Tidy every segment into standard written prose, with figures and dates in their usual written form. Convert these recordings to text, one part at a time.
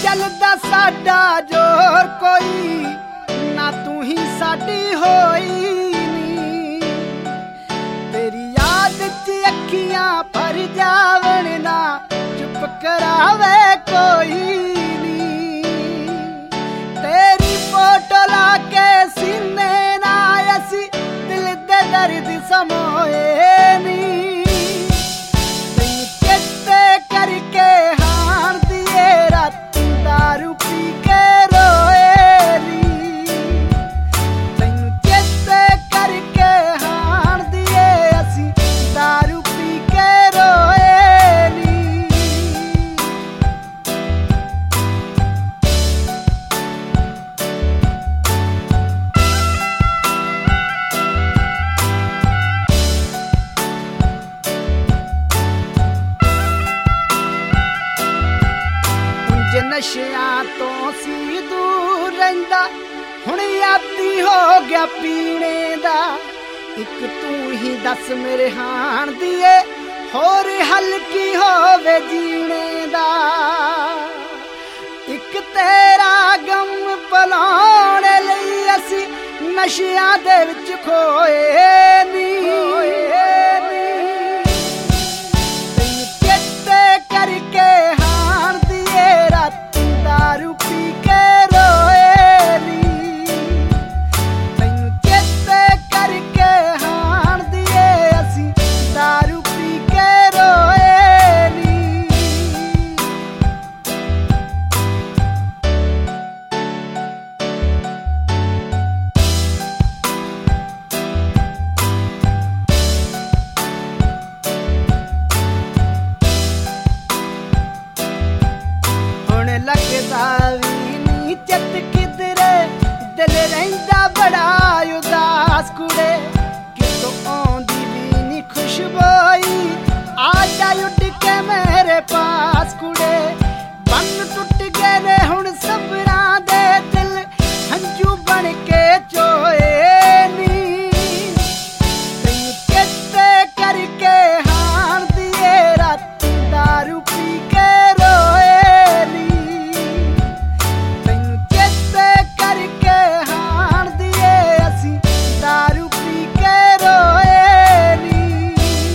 ਚੱਲਦਾ ਸਾਡਾ ਜੋਰ ਕੋਈ ਨਾ, ਤੂੰ ਹੀ ਸਾਡੀ ਹੋਈ ਨੀ। ਤੇਰੀ ਯਾਦ ਚ ਅੱਖੀਆਂ ਭਰ ਜਾਵਣ ਨਾ, ਚੁੱਪ ਕਰਾਵੇ ਕੋਈ ਨੀ। ਤੇਰੀ ਫੋਟੋ ਲਾ ਕੇ ਸੀਨੇ ਨਾਲ ਅਸੀਂ ਦਿਲ ਦੇ ਦਰਦ ਸਮੋਏ ਨੀ। ਤੈਨੂੰ ਚੇਤੇ ਕਰਕੇ ਹਾਣ ਦੀਏ ਰਾਤ ਦਾਰੂ ਪੀ ਕੇ ਰੋਏ ਨੀ। ਤੈਨੂੰ ਚੇਤੇ ਕਰਕੇ ਹਾਣ ਦੀਏ ਅਸੀਂ ਦਾਰੂ ਪੀ ਕੇ ਰੋਏ ਨੀ। ਨਸ਼ਿਆਂ ਤੋਂ ਸੀ ਦੂਰ ਰਹਿੰਦਾ, ਹੁਣ ਆਦੀ ਹੋ ਗਿਆ ਪੀਣੇ ਦਾ। ਇੱਕ ਤੂੰ ਹੀ ਦੱਸ ਮੇਰੇ ਹਾਣ ਦੀਏ, ਹੋਰ ਹੱਲ ਕੀ ਹੋਵੇ ਜੀਣੇ ਦਾ। ਇੱਕ ਤੇਰਾ ਗਮ ਭੁਲਾਉਣ ਲਈ ਅਸੀਂ ਨਸ਼ਿਆਂ ਦੇ ਵਿੱਚ ਖੋਏ ਨੀ। ਤੈਨੂੰ ਚੇਤੇ ਕਰਕੇ ਹਾਣ ਦੀਏ ਰਾਤ ਦਾਰੂ ਪੀ ਕੇ ਰੋਏ ਨੀ। ਤੈਨੂੰ ਚੇਤੇ ਕਰਕੇ ਹਾਣ ਦੀਏ ਅਸੀਂ ਦਾਰੂ ਪੀ ਕੇ ਰੋਏ ਨੀ। ਹੁਣ ਲੱਗਦਾ ਵੀ ਨੀ ਚਿੱਤ ਕਿਧਰੇ, ਦਿਲ ਰਹਿੰਦਾ ਬੜਾ ਉਦਾਸ ਕੁੜੇ। ਕਿਤੋਂ ਆਉਂਦੀ ਵੀ ਨੀ ਖੁਸ਼ਬੋਈ, ਆ ਜਾ ਉੱਡ ਕੇ ਮੇਰੇ ਪਾਸ ਕੁੜੇ। ਬੰਨ ਟੁੱਟ ਗਏ ਨੇ ਹੁਣ ਸਬਰਾਂ ਦੇ ਦਿਲ, ਹੰਝੂ ਬਣ ਕੇ ਚੋਏ ਨੀ। ਤੈਨੂੰ ਚੇਤੇ ਕਰਕੇ ਹਾਣ ਦੀਏ ਰਾਤ ਦਾਰੂ ਪੀ ਕੇ ਰੋਏ ਨੀ। ਤੈਨੂੰ ਚੇਤੇ ਕਰਕੇ ਹਾਣ ਦੀਏ ਅਸੀਂ ਦਾਰੂ ਪੀ ਕੇ ਰੋਏ ਨੀ।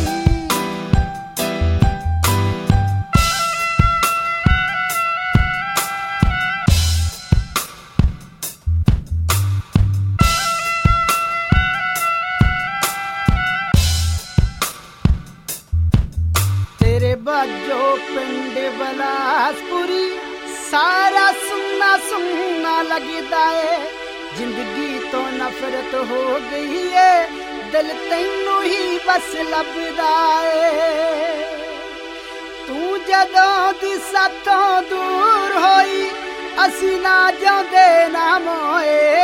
ਤੇਰੇ ਬਾਝੋਂ ਪਿੰਡ ਬਲਾਸਪੁਰੀ ਸਾਰਾ ਸੁੰਨਾ ਸੁੰਨਾ ਲੱਗਦਾ ਏ। ਜ਼ਿੰਦਗੀ ਤੋਂ ਨਫ਼ਰਤ ਹੋ ਗਈ ਏ, ਦਿਲ ਤੈਨੂੰ ਹੀ ਬਸ ਲੱਭਦਾ ਏ। ਤੂੰ ਜਦੋਂ ਦੀ ਸਾਥੋਂ ਦੂਰ ਹੋਈ, ਅਸੀਂ ਨਾ ਜਿਉਂਦੇ ਨਾ ਮੋਏ